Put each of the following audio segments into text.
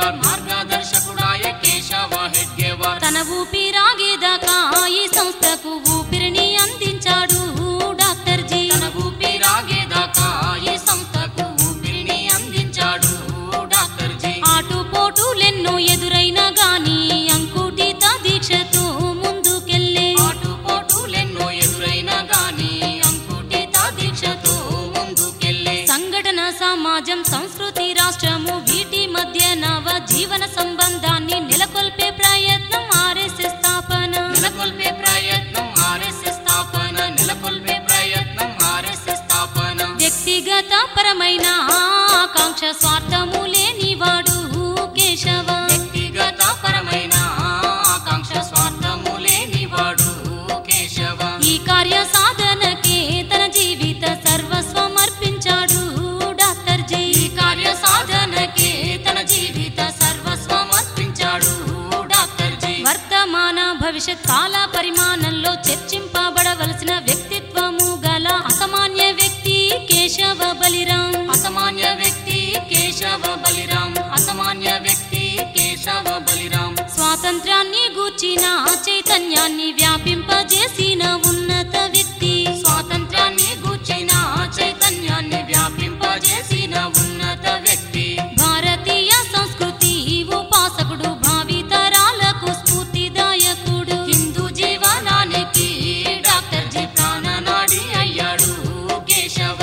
హెడ్గేవార్ మార్గదర్శకుడాయ కేశవ హెడ్గేవార్ తన ఊపిరాగేదాకా ఈ సంస్థకు ఊపిరిని అందించాడు డాక్టర్ జీ తన ఊపిరాగేదాకా ఈ సంస్థకు ఊపిరిని అందించాడు డాక్టర్ జీ ఆటుపోటులెన్నో ఎదురైనా గాని అంకుటిత దీక్షతో ముందుకెళ్ళే ఆటుపోటులెన్నో ఎదురైనా గాని అంకుటిత దీక్షతో ముందుకెళ్ళే సంఘటన సమాజం సంస్కృతి రాష్ట్రము వీటి మధ్య నవ జీవన సంబంధాన్ని నెలకొల్పే ప్రయత్నం ఆర్ఎస్ఎస్ స్థాపన నెలకొల్పే ప్రయత్నం ఆర్ఎస్ఎస్ స్థాపన నెలకొల్పే ప్రయత్నం ఆర్ఎస్ఎస్ స్థాపన వ్యక్తిగత పరమైన ఆకాంక్ష స్వార్థము లేనివాడు కేశవ వ్యక్తిగత పరమైన ఆకాంక్ష స్వార్థము లేనివాడు కేశవ ఈ కార్య సాధనకే తన జీవిత సర్వస్వం అర్పించాడు డాక్టర్ జీ ఈ కార్య సాధనకే తన జీవిత సర్వస్వం అర్పించాడు డాక్టర్ జీ వర్తమాన భవిష్యత్ కాల పరిమాణంలో చర్చింపబడవలసిన వ్యక్తిత్వము గల అసామాన్య వ్యక్తి కేశవ బలిరాం అసామాన్య వ్యక్తి కేశవ బలిరాం అసామాన్య వ్యక్తి కేశవ బలిరాం స్వాతంత్ర్యాన్ని గూర్చిన చైతన్యాన్ని వ్యాపింపజేసిన ఉన్నత వ్యక్తి స్వాతంత్ర్యాన్ని గూర్చిన చైతన్యాన్ని వ్యాపింపజేసిన ఉన్నత వ్యక్తి భారతీయ సంస్కృతి ఉపాసకుడు భావితరాలకు స్ఫూర్తిదాయకుడు హిందూ జీవనానికి డాక్టర్ జీ ప్రాణనాడి అయ్యాడు కేశవ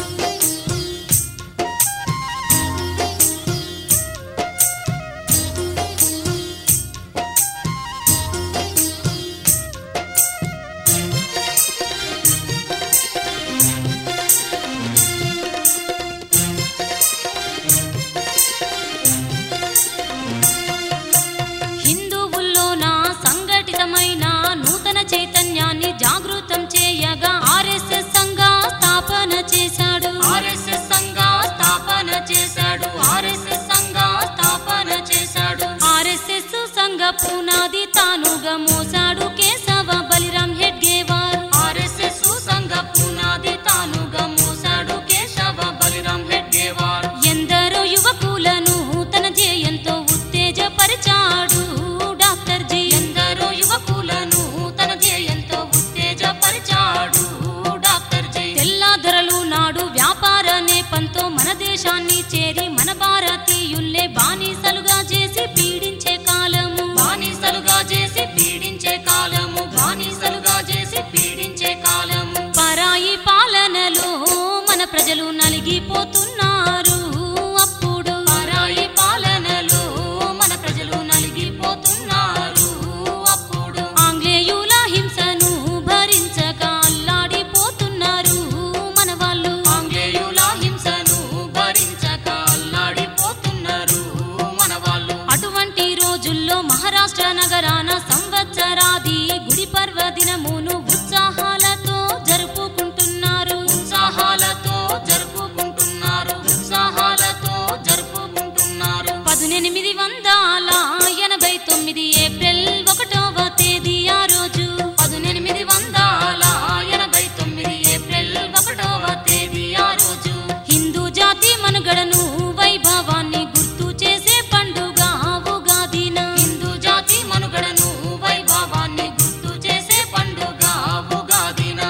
హిందువుల్లోన సంఘటితమైన నూతన చైతన్యాన్ని జాగృతం చేయగా ఆర్ఎస్ఎస్ సంఘ స్థాపన చేశాడు ఆర్ఎస్ఎస్ సంఘ స్థాపన చేశాడు ఆర్ఎస్ఎస్ సంఘ స్థాపన చేశాడు ఆర్ఎస్ఎస్ సంఘ పునాది తానుగా మోసాడు కేశవ బలిరాం హెడ్గేవార్ ఆర్ఎస్ఎస్ సంఘ పునాది తానుగా మోసాడు కేశవ బలిరాం హెడ్గేవార్ ఎందరో యువకులను తన ధ్యేయంతో ఉత్తేజపరిచాడు డాక్టర్ జీ ఎందరో యువకులను తన ధ్యేయంతో ఉత్తేజపరిచాడు డాక్టర్ జీ తెల్లదొరలు నాడు వ్యాపార నేపంతో మన దేశాన్ని చేరి మన భారతీయుల్నే బానిసలుగా చేసి పీడించే కాలము బానిసలుగా చేసి పీడించే కాలము బానిసలుగా చేసి పీడించే కాలము పరాయి పాలనలో మన ప్రజలు నలిగిపోతున్నారు అప్పుడు పరాయి పాలనలో మన ప్రజలు నలిగిపోతున్నారు అప్పుడు ఆంగ్లేయుల హింసను భరించక అల్లాడిపోతున్నారు మన వాళ్ళు ఆంగ్లేయుల హింసను భరించక అల్లాడిపోతున్నారు మన వాళ్ళు అటువంటి రోజుల్లో మహారాష్ట్ర నగరాన సంవత్సరాది గుడి పర్వదినమును ఉత్సాహాలతో జరుపుకుంటున్నారు ఉత్సాహాలతో జరుపుకుంటున్నారు ఉత్సాహాలతో జరుపుకుంటున్నారు 1889 ఏప్రిల్ 1వ తేదీ ఆ రోజు 1889 ఏప్రిల్ 1వ తేదీ ఆ రోజు హిందూ జాతి మనుగడను వైభవాన్ని గుర్తు చేసే పండుగ ఉగాదిన హిందూ జాతి మనుగడను వైభవాన్ని గుర్తు చేసే పండుగ ఉగాదిన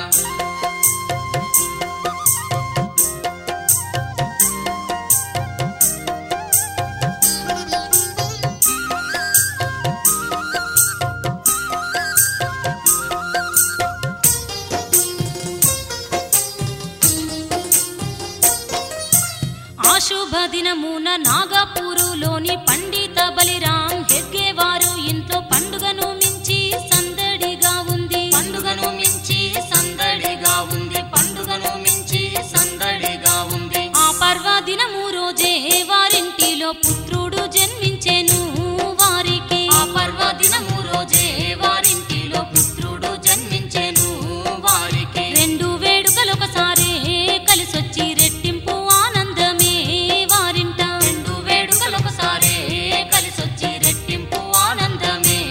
శుభ దినమున నాగపూరులోని పండిత బలిరాం హెడ్గేవారు ఇంట్లో పండుగను మించి సందడిగా ఉంది పండుగను మించి సందడిగా ఉంది పండుగను మించి సందడిగా ఉంది ఆ పర్వదినము రోజే వారింటిలో పుత్రుడు జన్మించెను వారికి ఆ పర్వదినము రోజే వారింటిలో పుత్రుడు జన్మించెను వారికి రెండు వేడుకలు ఒకసారే కలిసొచ్చి రెట్టింపు ఆనందమే వారింట రెండు వేడుకలు ఒకసారే కలిసొచ్చి రెట్టింపు ఆనందమే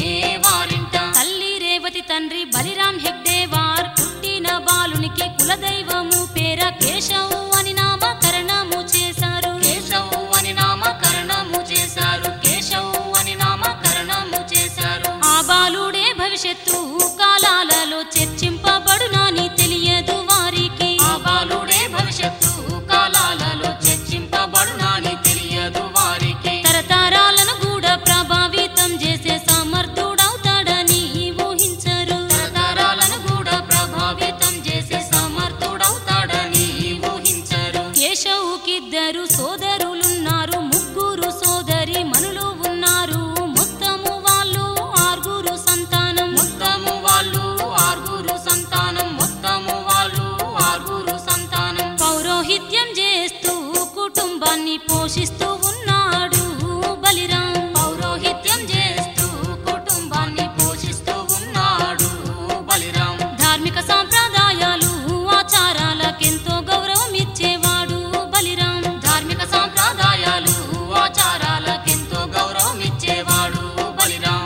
ఇద్దరు సోదరులున్నారు, ముగ్గురు సోదరి మనులు ఉన్నారు. మొత్తము వాళ్ళు ఆరుగురు సంతానం. మొత్తము వాళ్ళు ఆరుగురు సంతానం. మొత్తము వాళ్ళు ఆరుగురు సంతానం. పౌరోహిత్యం చేస్తూ కుటుంబాన్ని పోషిస్తూ ఉన్నాడు బలిరాం. పౌరోహిత్యం చేస్తూ కుటుంబాన్ని పోషిస్తూ ఉన్నాడు బలిరాం. ధార్మిక సాంప్రదాయాలు ఆచారాలకెంతో గౌరవం ఇచ్చేవాడు బలిరాం. ధార్మిక సాంప్రదాయాలు ఆచారాలకెంతో గౌరవం ఇచ్చేవాడు బలిరాం.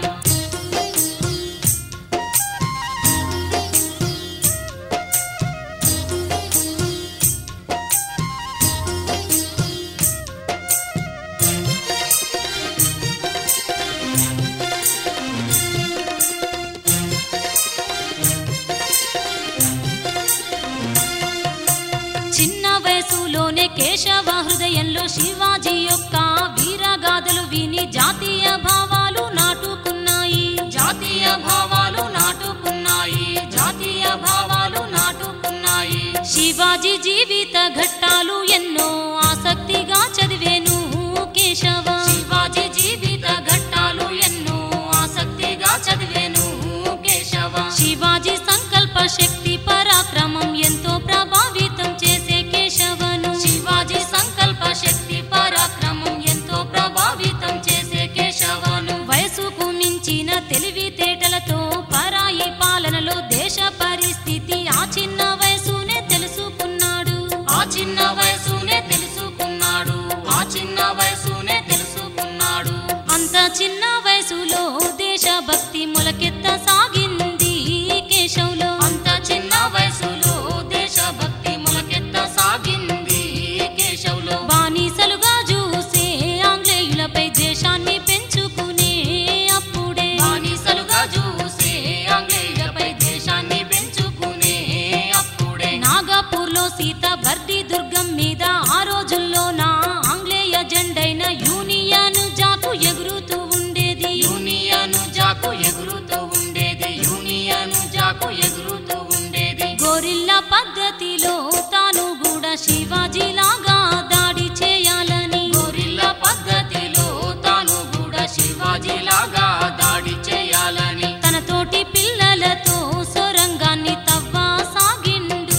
చిన్న వయసులోనే కేశవ హృదయంలో శివాజీ యొక్క వీరగాథలు విని జాతీయ భావాలు నాటుకున్నాయి. జాతీయ భావాలు నాటుకున్నాయి. జాతీయ భావాలు నాటుకున్నాయి. శివాజీ జీవిత ఘట్టాలు ఎన్నో ఆసక్తిగా చదివేను కేశవ. శివాజీ జీవిత ఘట్టాలు ఎన్నో ఆసక్తిగా చదివేను కేశవ. శివాజీ సంకల్ప శక్తి పరాక్రమం ఎంతో ప్రభావితం చేసే కేశవను. శివాజీ సంకల్ప శక్తి పరాక్రమం ఎంతో ప్రభావితం చేసే కేశవను. వయసుకు మించిన తెలివితేటలతో పరాయి పాలనలో దేశ పరిస్థితి ఆ చిన్న వయసునే తెలుసుకున్నాడు. ఆ చిన్న వయసునే తెలుసుకున్నాడు. ఆ చిన్న వయసునే తెలుసుకున్నాడు. అంత చిన్న వయసులో దేశభక్తి మొలకెత్త సాగింది కేశవులో. అంత చిన్న వయసులో దేశభక్తి మొలకెత్త సాగింది కేశవులో. బానిసలుగా చూసే ఆంగ్లేయులపై దేశాన్ని పెంచుకునే అప్పుడే. బానిసలుగా చూసే ఆంగ్లేయులపై దేశాన్ని పెంచుకునే అప్పుడే. నాగపూర్లో సీత బర్ది దుర్గం మీద ఆ రోజుల్లో నా ఆంగ్లేయ జెండైన యూనియన్ జాకు ఎగురుతూ ఉండేది. యూనియన్ జాకు ఎగురుతూ ఉండేది. యూనియన్ జాకు ఎగురుతూ ఉండేది. గొరిల్లా పద్ధతిలో తాను కూడా శివాజీ లాగా దాడి చేయాలని. గొరిల్లా పద్ధతిలో తాను కూడా శివాజీ లాగా దాడి చేయాలని. తన తోటి పిల్లలతో సొరంగాన్ని తవ్వా సాగిండు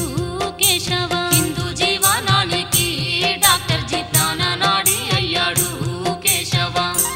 కేశవ. హిందూ జీవనానికి డాక్టర్ జీ ప్రాణనాడి అయ్యాడు కేశవ.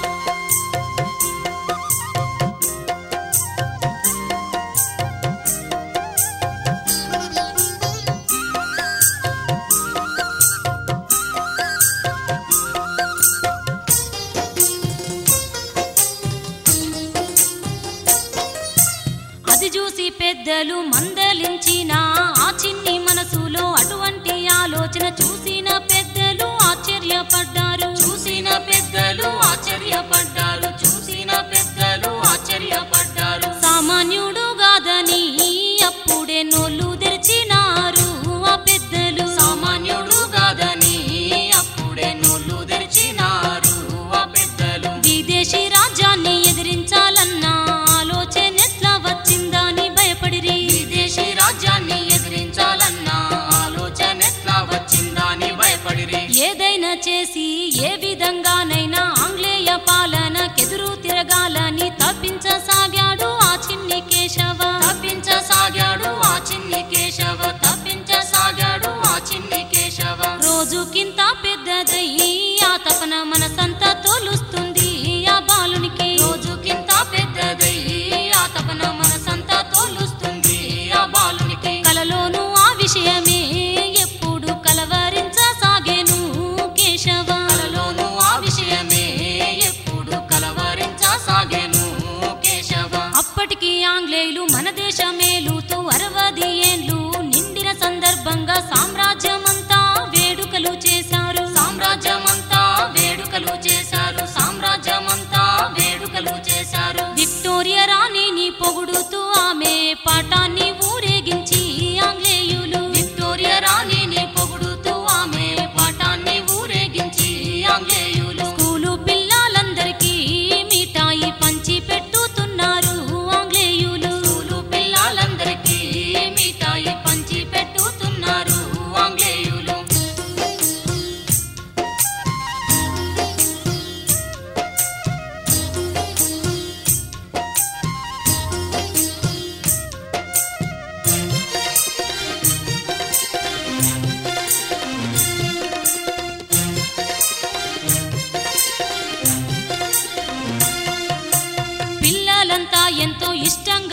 అది చూసి పెద్దలు మందలించిన ఆ చిన్ని మనసులో అటువంటి ఆలోచన చూసిన పెద్దలు ఆశ్చర్యపడ్డారు. చూసిన పెద్దలు ఆశ్చర్యపడ్డారు. చూసిన పెద్దలు ఆశ్చర్యపడ్డారు. సామాన్యుడు కాదని అప్పుడే నోళ్ళు తెరిచినారు ఆ పెద్దలు. సామాన్యుడు కాదని అప్పుడే నోళ్ళు తెరిచినారు ఆ పెద్దలు. విదేశీ రాజ్యాన్ని ఎదిరించాలన్న ఆలోచన ఎట్లా వచ్చిందని భయపడిరి. విదేశీ రాజ్యాన్ని ఎదిరించాలన్న ఆలోచన ఎట్లా వచ్చిందని భయపడిరి. ఏదైనా చేసి ఏ విధంగానైనా ఆంగ్లేయ పాలనకెదురు తిరగాలని తప్పించసాగాడు ఆ చిన్ని కేశవ. తప్పించసాగాడు ఆ చిన్ని కేశవ. తప్పించసాగాడు ఆ చిన్ని కేశవ. రోజుకింత పెద్దదై ఆ తపన మనసంతా తోలుస్తుంది ఆ బాలునికి. రోజుకింత పెద్దదై ఆ తపన మనసంతా తోలుస్తుంది ఆ బాలునికి. కలలోను ఆ విషయమే ఎప్పుడు కలవరించసాగేను కేశవ. కలలోను ఆ విషయమే ఎప్పుడు కలవరించసాగేను కేశవ. అప్పటికి ఆంగ్లేయులు మన దేశమేలుతూ 60 ఏండ్లు నిండిన సందర్భంగా సామ్రాజ్యమంతా వేడుకలు చేశారు. సామ్రాజ్యమంతా వేడుకలు చేశారు. సామ్రాజ్యమంతా వేడుకలు చేశారు. విక్టోరియా రాణిని పొగుడుతూ ఆమె పాఠాన్ని ఊరేగించి ఆంగ్లేయులు. విక్టోరియా రాణిని పొగుడుతూ ఆమె పాఠాన్ని ఊరేగించి ఆంగ్లేయులు. స్కూలు పిల్లలందరికీ మిఠాయి పంచి పెట్టుతున్నారు ఆంగ్లేయులు. స్కూలు పిల్లలందరికీ మిఠాయి పంచి పెట్టుతున్నారు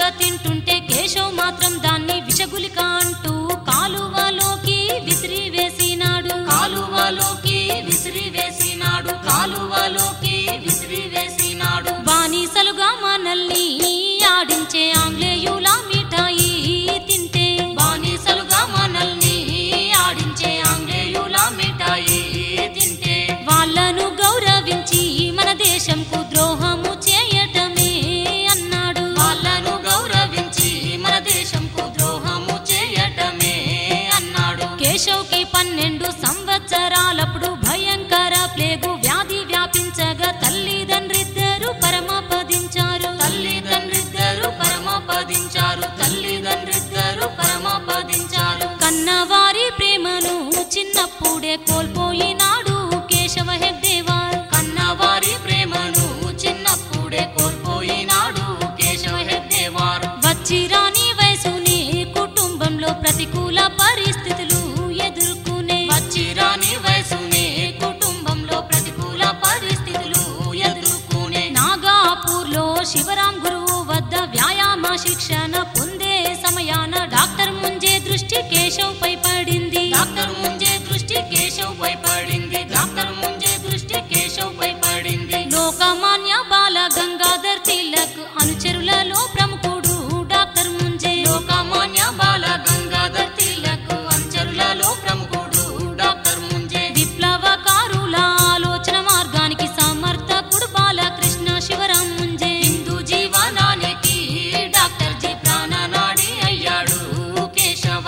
ఇష్టంగా తింటుంటే కేశవ్ మాత్రం దాన్ని విషగులిక అంటూ కాలువలోకి విసిరివేసినాడు. కాలువలోకి విసిరివేసినాడు. కాలువలోకి విసిరివేసినాడు. బానిసలుగా మనల్ని ఆడించే ఆంగ్లేయుల మిఠాయి తింటే, బానిసలుగా మనల్ని ఆడించే ఆంగ్లేయుల మిఠాయి తింటే, వాళ్ళను గౌరవించి మన దేశంకు ద్రోహము చేయటమే అన్నాడు. వాళ్ళను గౌరవించి మన దేశంకు ద్రోహము చేయటమే అన్నాడు. కేశవ్కి 12 సంవత్సరాలప్పుడు భయంకర ప్లేగు వ్యాధి వ్యాపించగా తల్లిదండ్రిద్దరూ పరమపదించారు. తల్లిదండ్రిద్దరూ పరమపదించారు. తల్లిదండ్రిద్దరూ పరమపదించారు. కన్నవారి ప్రేమను చిన్నప్పుడే కోల్పోయినాడు కేశవ హెగ్డేవార్. కన్నవారి ప్రేమను చిన్నప్పుడే కోల్పోయినాడు కేశవ హెగ్డేవార్. వచ్చిరాని వయసుని కుటుంబంలో ప్రతికూల పరిస్థితులు ఎదుర్కొనే, వచ్చిరాని వయసునే కుటుంబంలో ప్రతికూల పరిస్థితులు ఎదుర్కొనే, నాగాపూర్లో శివరాం గురువు వద్ద వ్యాయామ శిక్షణ పొందే సమయాన డాక్టర్ ముంజే దృష్టి కేశవ్ పై పడింది. డాక్టర్ ముంజే దృష్టి కేశవ్ పై పడింది. డాక్టర్ ముంజే దృష్టి కేశవ్ పై పడింది. లోకమాన్య బాల గంగాధర్ తిలక్ అనుచరులలో ప్రముఖుడు డాక్టర్ ముంజే. లోకమాన్య బాల గంగాధర్ తిలక్ అనుచరులలో ప్రముఖుడు డాక్టర్ ముంజే. విప్లవకారుల ఆలోచన మార్గానికి సమర్థకుడు బాలకృష్ణ శివరాం ముంజే. హిందూ జీవనానికి డాక్టర్ జీ ప్రాణనాడి అయ్యాడు కేశవ.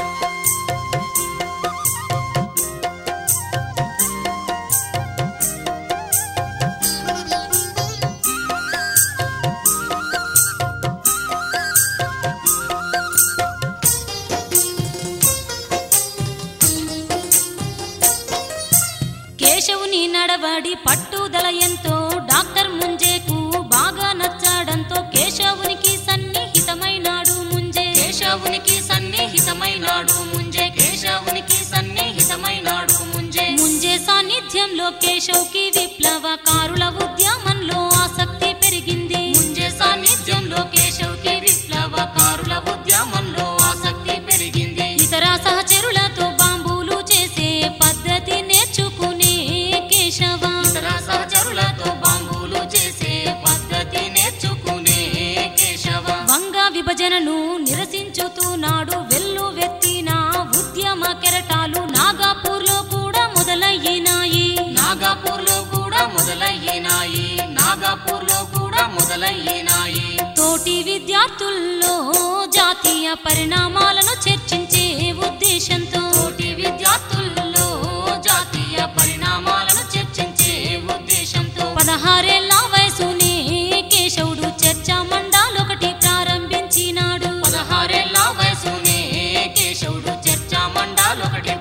కేశవుని నడవడి పట్టుదల ఎంతో డాక్టర్ ముంజేకు బాగా నచ్చడంతో కేశవునికి సన్నిహితమైనాడు ముంజే. కేశవునికి సన్నిహితమైనాడు ముంజే. కేశవునికి సన్నిహితమైనాడు ముంజే. ముంజే సాన్నిధ్యంలో కేశవ్కి విప్లవకారుల ఉద్యమంలో ఆసక్తి పెరిగింది. ముంజే సాన్నిధ్యంలో కేశవ్కి విప్లవకారుల ఉద్యమంలో ఆసక్తి పెరిగింది. ఇతర సహచరులతో బాంబులు చేసే పద్ధతి నేర్చుకునే కేశవ. ఇతర సహచరులతో బాంబులు చేసే పద్ధతి నేర్చుకునే కేశవ. వంగ విభజనను నిరసించుతున్నాడు. వెల్లువెత్తిన ఉద్యమ కెరటాలు నాగాపూర్లో కూడా మొదలయ్యినాయి. నాగాపూర్లో కూడా మొదలయ్యినాయి. నాగాపూర్లో కూడా మొదలయ్యినాయి. తోటి విద్యార్థుల్లో జాతీయ పరిణామాలను చర్చించే ఉద్దేశంతో, తోటి విద్యార్థుల్లో జాతీయ పరిణామాలను చర్చించే ఉద్దేశంతో 16 వయసునే కేశవుడు చర్చా మండలొకటి ప్రారంభించినాడు. 16 వయసునే కేశవుడు చర్చా మండలొకటి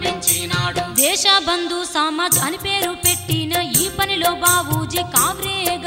ప్రారంభించినాడు. దేశబంధు సమాజ్ అని పేరు పెట్టిన ఈ పనిలో బాబూజీ కావ్రే